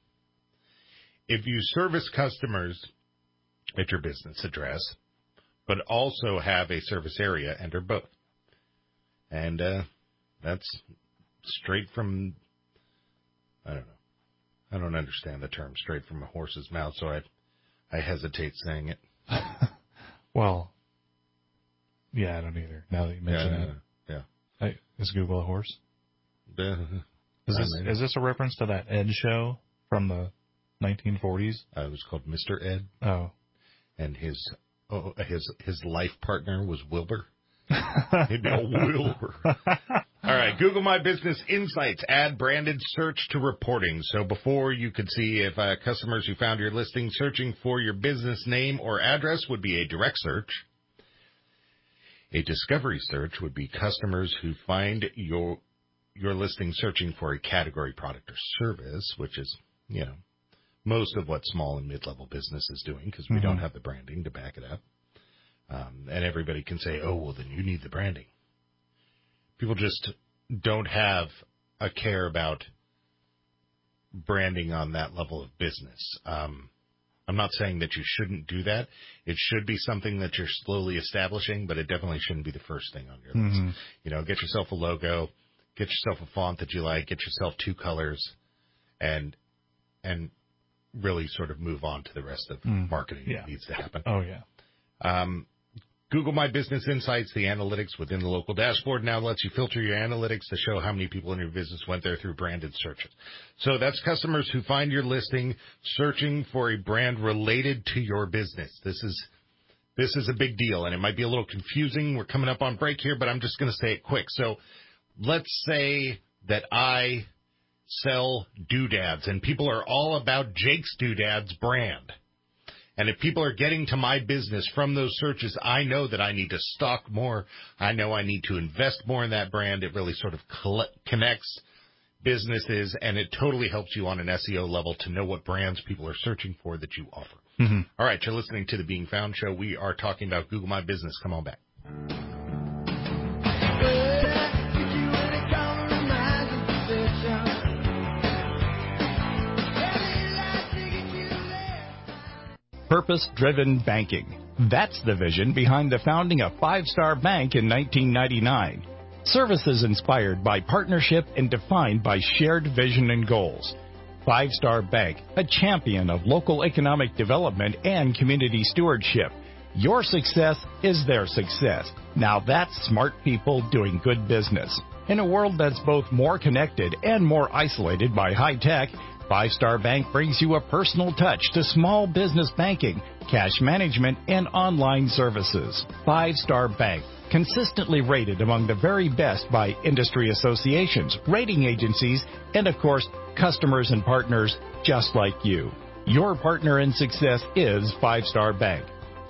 If you service customers at your business address, but also have a service area, enter both. And uh, that's straight from, I don't know. I don't understand the term straight from a horse's mouth, so I I hesitate saying it. Well, yeah, I don't either. Now that you mention yeah, it, yeah. I, is Google a horse? Uh, is this is this a reference to that Ed show from the nineteen forties? Uh, it was called Mister Ed. Oh, and his oh, his his life partner was Wilbur. He'd be a Wilbur. All right, Google My Business Insights. Add branded search to reporting. So before you could see if uh, customers who found your listing searching for your business name or address would be a direct search. A discovery search would be customers who find your your listing searching for a category, product, or service, which is, you know, most of what small and mid-level business is doing because we mm-hmm. don't have the branding to back it up. Um, and everybody can say, oh, well, then you need the branding. People just don't have a care about branding on that level of business. Um, I'm not saying that you shouldn't do that. It should be something that you're slowly establishing, but it definitely shouldn't be the first thing on your mm-hmm. list. You know, get yourself a logo, get yourself a font that you like, get yourself two colors, and and really sort of move on to the rest of mm. marketing yeah. that needs to happen. Oh, yeah. Um, Google My Business Insights, the analytics within the local dashboard, now lets you filter your analytics to show how many people in your business went there through branded searches. So that's customers who find your listing searching for a brand related to your business. This is this is a big deal, and it might be a little confusing. We're coming up on break here, but I'm just going to say it quick. So let's say that I sell doodads, and people are all about Jake's Doodads brand. And if people are getting to my business from those searches, I know that I need to stock more. I know I need to invest more in that brand. It really sort of connects businesses, and it totally helps you on an S E O level to know what brands people are searching for that you offer. Mm-hmm. All right, you're listening to The Being Found Show. We are talking about Google My Business. Come on back. Purpose-driven banking. That's the vision behind the founding of Five Star Bank in nineteen ninety-nine. Services inspired by partnership and defined by shared vision and goals. Five Star Bank, a champion of local economic development and community stewardship. Your success is their success. Now that's smart people doing good business. In a world that's both more connected and more isolated by high tech, Five Star Bank brings you a personal touch to small business banking, cash management, and online services. Five Star Bank, consistently rated among the very best by industry associations, rating agencies, and of course, customers and partners just like you. Your partner in success is Five Star Bank.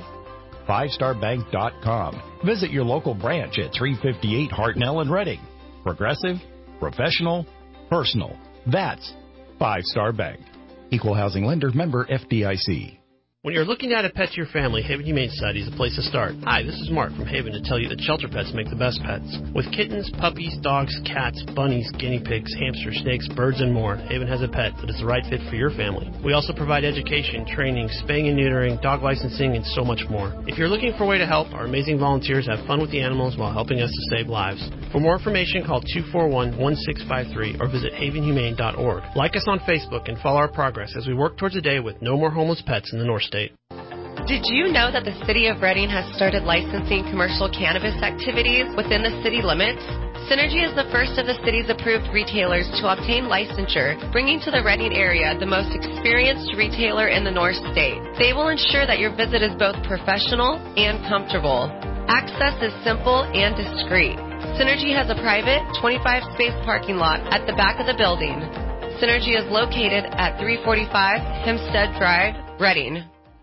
five star bank dot com. Visit your local branch at three fifty-eight Hartnell in Reading. Progressive, professional, personal. That's Five Star Bank. Equal housing lender, member F D I C. When you're looking to add a pet to your family, Haven Humane Society is the place to start. Hi, this is Mark from Haven to tell you that shelter pets make the best pets. With kittens, puppies, dogs, cats, bunnies, guinea pigs, hamsters, snakes, birds, and more, Haven has a pet that is the right fit for your family. We also provide education, training, spaying and neutering, dog licensing, and so much more. If you're looking for a way to help, our amazing volunteers have fun with the animals while helping us to save lives. For more information, call two four one, one six five three or visit haven humane dot org. Like us on Facebook and follow our progress as we work towards a day with no more homeless pets in the North State. Did you know that the City of Reading has started licensing commercial cannabis activities within the city limits? Synergy is the first of the city's approved retailers to obtain licensure, bringing to the Reading area the most experienced retailer in the North State. They will ensure that your visit is both professional and comfortable. Access is simple and discreet. Synergy has a private twenty-five space parking lot at the back of the building. Synergy is located at three forty-five Hempstead Drive, Reading.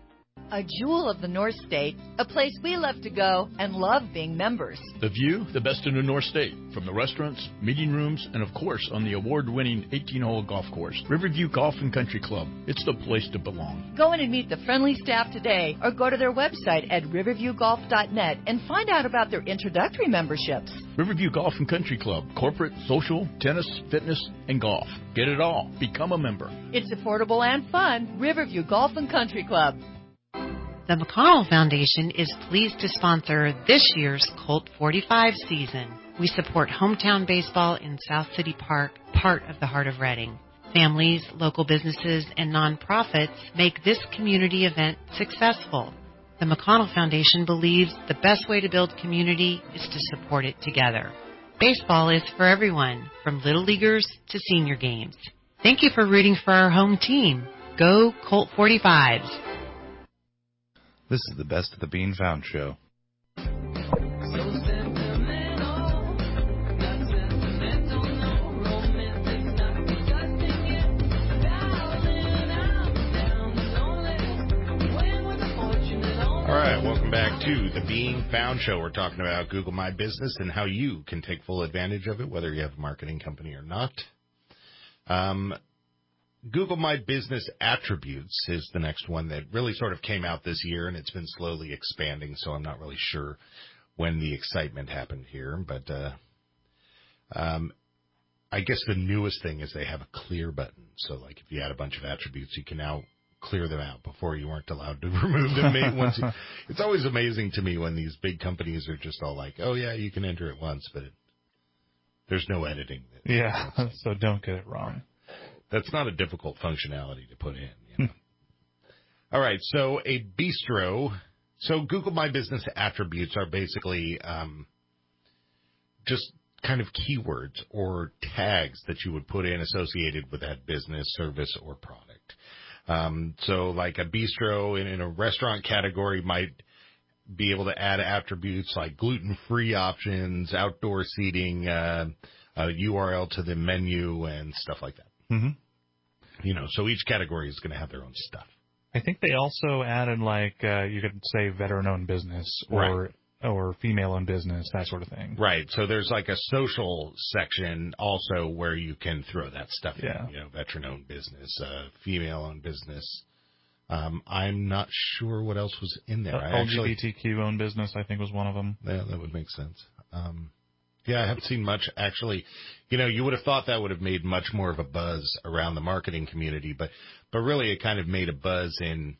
A jewel of the North State, a place we love to go and love being members. The view, the best in the North State, from the restaurants, meeting rooms, and of course on the award-winning eighteen-hole golf course. Riverview Golf and Country Club. It's the place to belong. Go in and meet the friendly staff today or go to their website at riverview golf dot net and find out about their introductory memberships. Riverview Golf and Country Club. Corporate, social, tennis, fitness, and golf. Get it all. Become a member. It's affordable and fun. Riverview Golf and Country Club. The McConnell Foundation is pleased to sponsor this year's Colt forty-five season. We support hometown baseball in South City Park, part of the heart of Reading. Families, local businesses, and nonprofits make this community event successful. The McConnell Foundation believes the best way to build community is to support it together. Baseball is for everyone, from little leaguers to senior games. Thank you for rooting for our home team. Go Colt forty-fives. This is the Best of the Bean Found show. All right, welcome back to the Being Found show. We're talking about Google My Business and how you can take full advantage of it, whether you have a marketing company or not. Um, Google My Business Attributes is the next one that really sort of came out this year, and it's been slowly expanding, so I'm not really sure when the excitement happened here. But uh, um, I guess the newest thing is they have a clear button. So, like, if you add a bunch of attributes, you can now clear them out. Before you weren't allowed to remove them. Once you, it's always amazing to me when these big companies are just all like, oh, yeah, you can enter it once, but it, there's no editing. Yeah, so don't get it wrong. That's not a difficult functionality to put in. You know? All right, so a bistro. So Google My Business Attributes are basically um, just kind of keywords or tags that you would put in associated with that business, service, or product. Um, so like a bistro in, in a restaurant category might be able to add attributes like gluten-free options, outdoor seating, uh, a U R L to the menu, and stuff like that. Mm-hmm. You know, so each category is going to have their own stuff. I think they also added, like, uh, you could say veteran-owned business or Right. or female-owned business, that sort of thing. Right. So there's like a social section also where you can throw that stuff Yeah. in. You know, veteran-owned business, uh, female-owned business. Um, I'm not sure what else was in there. I L G B T Q-owned business, I think, was one of them. Yeah, that would make sense. Um, yeah, I haven't seen much, actually. You know, you would have thought that would have made much more of a buzz around the marketing community, but, but really it kind of made a buzz in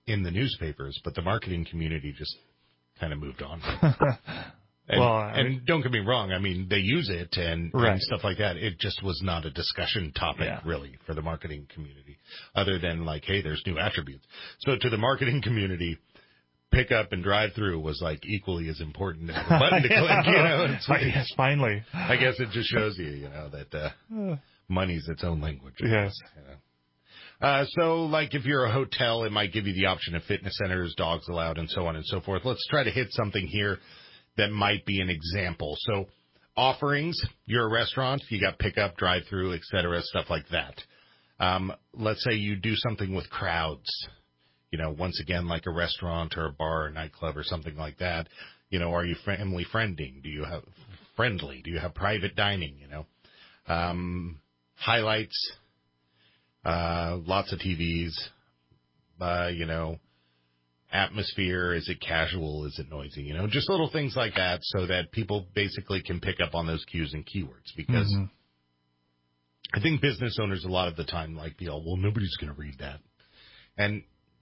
in the newspapers, but the marketing community just kind of moved on. And, well, I and mean, don't get me wrong. I mean, they use it and, right. and stuff like that. It just was not a discussion topic, yeah. really, for the marketing community, other than like, hey, there's new attributes. So to the marketing community, pick up and drive through was like equally as important as the button to click. You know, it's like, yes, finally. I guess it just shows you, you know, that uh, money's its own language. Yes. You know? Uh, so, like, if you're a hotel, it might give you the option of fitness centers, dogs allowed, and so on and so forth. Let's try to hit something here that might be an example. So, offerings, you're a restaurant, you got pickup, drive-through, et cetera, stuff like that. Um, let's say you do something with crowds, you know, once again, like a restaurant or a bar or nightclub or something like that. You know, are you family friending? Do you have friendly? Do you have private dining, you know? Um, highlights, uh, lots of T Vs, uh, you know, atmosphere, is it casual, is it noisy, you know, just little things like that so that people basically can pick up on those cues and keywords because mm-hmm. I think business owners a lot of the time like feel, well, nobody's going to read that. And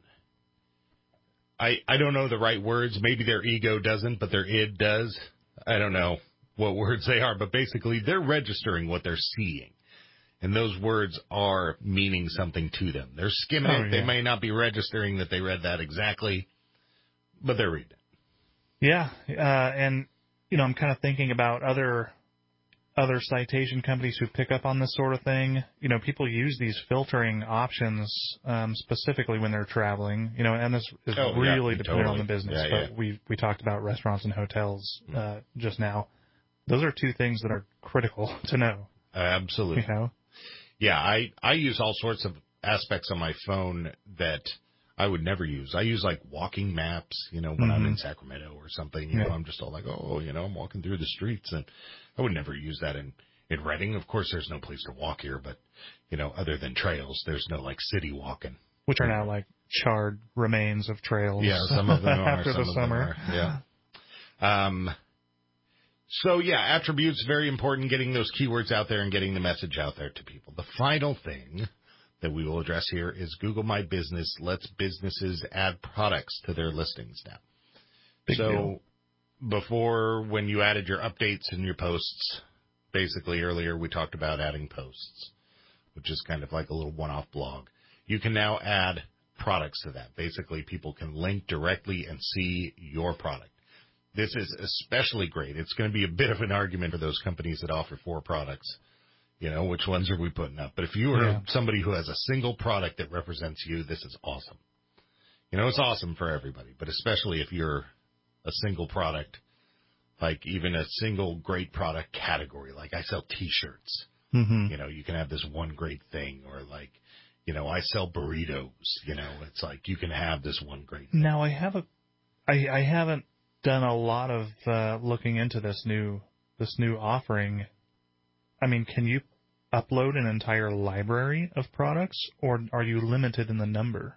I I don't know the right words. Maybe their ego doesn't, but their id does. I don't know what words they are, but basically they're registering what they're seeing. And those words are meaning something to them. They're skimming oh, it. Yeah. They may not be registering that they read that exactly, but they're reading it. Yeah, uh, and, you know, I'm kind of thinking about other other citation companies who pick up on this sort of thing. You know, people use these filtering options um, specifically when they're traveling, you know, and this is oh, really yeah, dependent totally. on the business. Yeah, but yeah. we we talked about restaurants and hotels uh, just now. Those are two things that are critical to know. Absolutely. You know? Yeah, I, I use all sorts of aspects on my phone that I would never use. I use, like, walking maps, you know, when mm-hmm. I'm in Sacramento or something. You yeah. know, I'm just all like, oh, you know, I'm walking through the streets. And I would never use that in, in Reading. Of course, there's no place to walk here, but, you know, other than trails, there's no, like, city walking. Which are now, like, charred remains of trails. Yeah, some of them are. After some the of summer. Them are. Yeah. Um. So, yeah, attributes, very important, getting those keywords out there and getting the message out there to people. The final thing that we will address here is Google My Business lets businesses add products to their listings now. Big so deal. Before, when you added your updates and your posts, basically earlier we talked about adding posts, which is kind of like a little one-off blog. You can now add products to that. Basically, people can link directly and see your product. This is especially great. It's going to be a bit of an argument for those companies that offer four products. You know, which ones are we putting up? But if you are yeah. somebody who has a single product that represents you, this is awesome. You know, it's awesome for everybody, but especially if you're a single product, like even a single great product category, like I sell T-shirts. Mm-hmm. You know, you can have this one great thing, or like, you know, I sell burritos. You know, it's like you can have this one great thing. Now, I have a, I, I haven't done a lot of uh, looking into this new this new offering. I mean, can you upload an entire library of products, or are you limited in the number?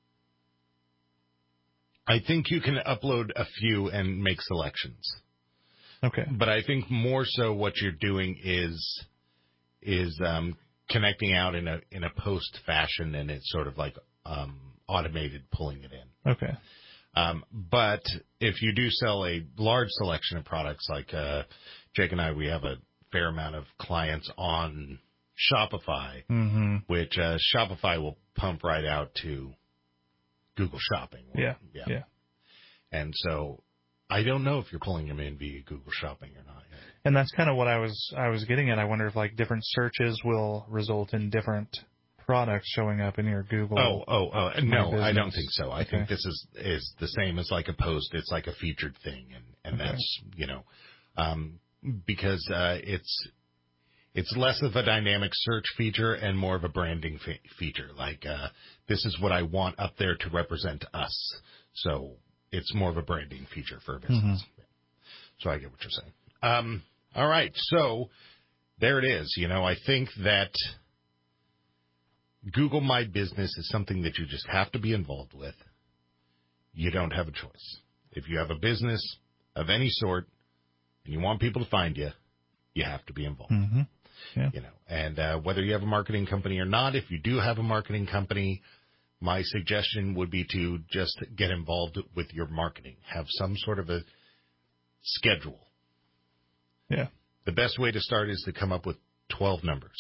I think you can upload a few and make selections. Okay. But I think more so what you're doing is is um, connecting out in a in a post fashion, and it's sort of like um, automated pulling it in. Okay. Um, but if you do sell a large selection of products, like uh, Jake and I, we have a fair amount of clients on Shopify, mm-hmm. which uh, Shopify will pump right out to Google Shopping. Yeah, yeah, yeah. And so I don't know if you're pulling them in via Google Shopping or not yet. And that's kind of what I was I was getting at. I wonder if like different searches will result in different products showing up in your Google. Oh, oh, oh no, business. I don't think so. I okay. think this is is the same as like a post. It's like a featured thing, and and okay. that's you know, um, because uh, it's it's less of a dynamic search feature and more of a branding fe- feature. Like uh, this is what I want up there to represent us. So it's more of a branding feature for a business. Mm-hmm. So I get what you're saying. Um, all right, so there it is. You know, I think that Google My Business is something that you just have to be involved with. You don't have a choice. If you have a business of any sort and you want people to find you, you have to be involved. Mm-hmm. Yeah. You know, and uh, whether you have a marketing company or not, if you do have a marketing company, my suggestion would be to just get involved with your marketing. Have some sort of a schedule. Yeah. The best way to start is to come up with twelve numbers,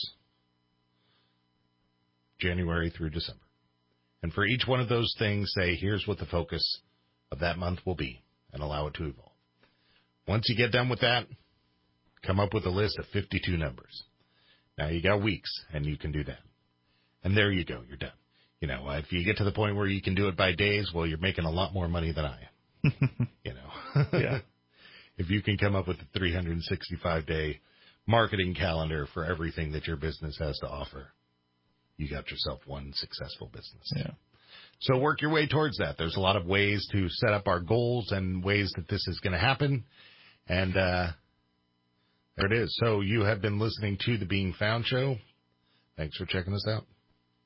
January through December. And for each one of those things, say, here's what the focus of that month will be, and allow it to evolve. Once you get done with that, come up with a list of fifty-two numbers. Now you got weeks, and you can do that. And there you go, you're done. You know, if you get to the point where you can do it by days, well, you're making a lot more money than I am. You know. Yeah. If you can come up with a three hundred sixty-five day marketing calendar for everything that your business has to offer, you got yourself one successful business. Yeah. So work your way towards that. There's a lot of ways to set up our goals and ways that this is going to happen. And uh, there it is. So you have been listening to The Being Found Show. Thanks for checking us out.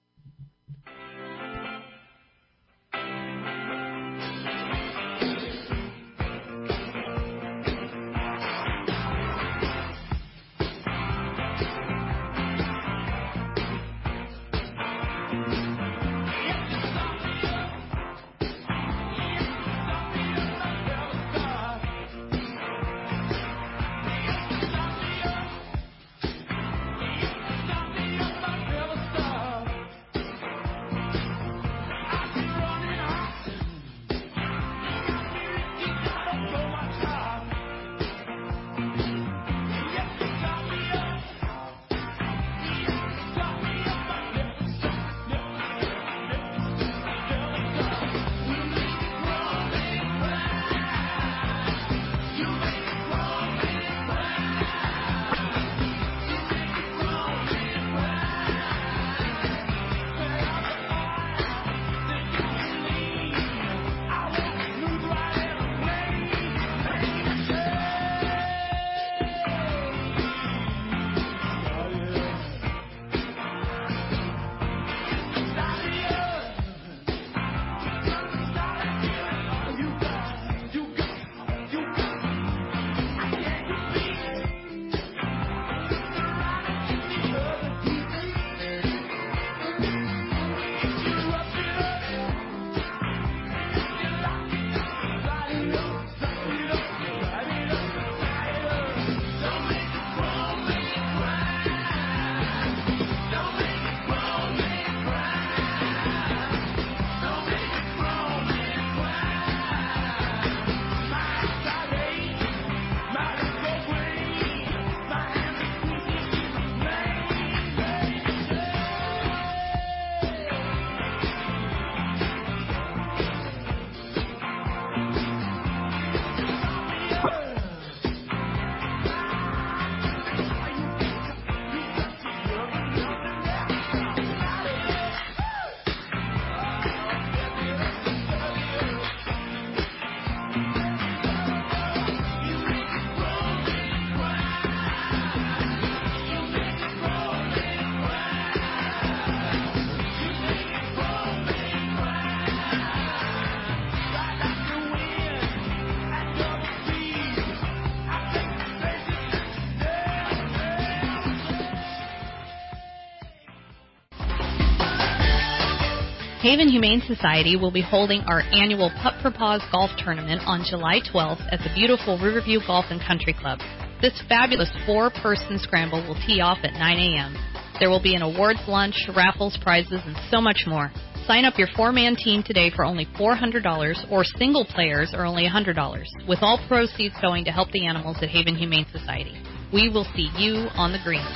Haven Humane Society will be holding our annual Pup for Paws golf tournament on July twelfth at the beautiful Riverview Golf and Country Club. This fabulous four-person scramble will tee off at nine a.m. There will be an awards lunch, raffles, prizes, and so much more. Sign up your four-man team today for only four hundred dollars, or single players are only one hundred dollars, with all proceeds going to help the animals at Haven Humane Society. We will see you on the green.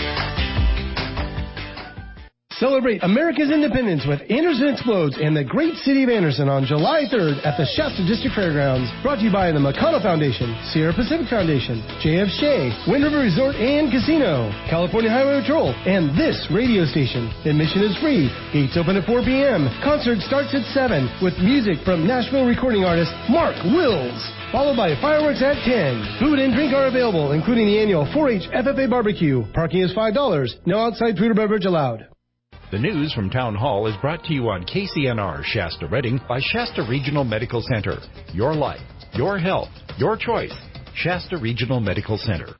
Celebrate America's independence with Anderson Explodes and the great city of Anderson on July third at the Shasta District Fairgrounds. Brought to you by the McConnell Foundation, Sierra Pacific Foundation, J F Shea, Wind River Resort and Casino, California Highway Patrol, and this radio station. Admission is free. Gates open at four p.m. Concert starts at seven with music from Nashville recording artist Mark Wills. Followed by fireworks at ten. Food and drink are available, including the annual four H F F A barbecue. Parking is five dollars. No outside food or beverage allowed. The news from Town Hall is brought to you on K C N R Shasta Redding by Shasta Regional Medical Center. Your life, your health, your choice. Shasta Regional Medical Center.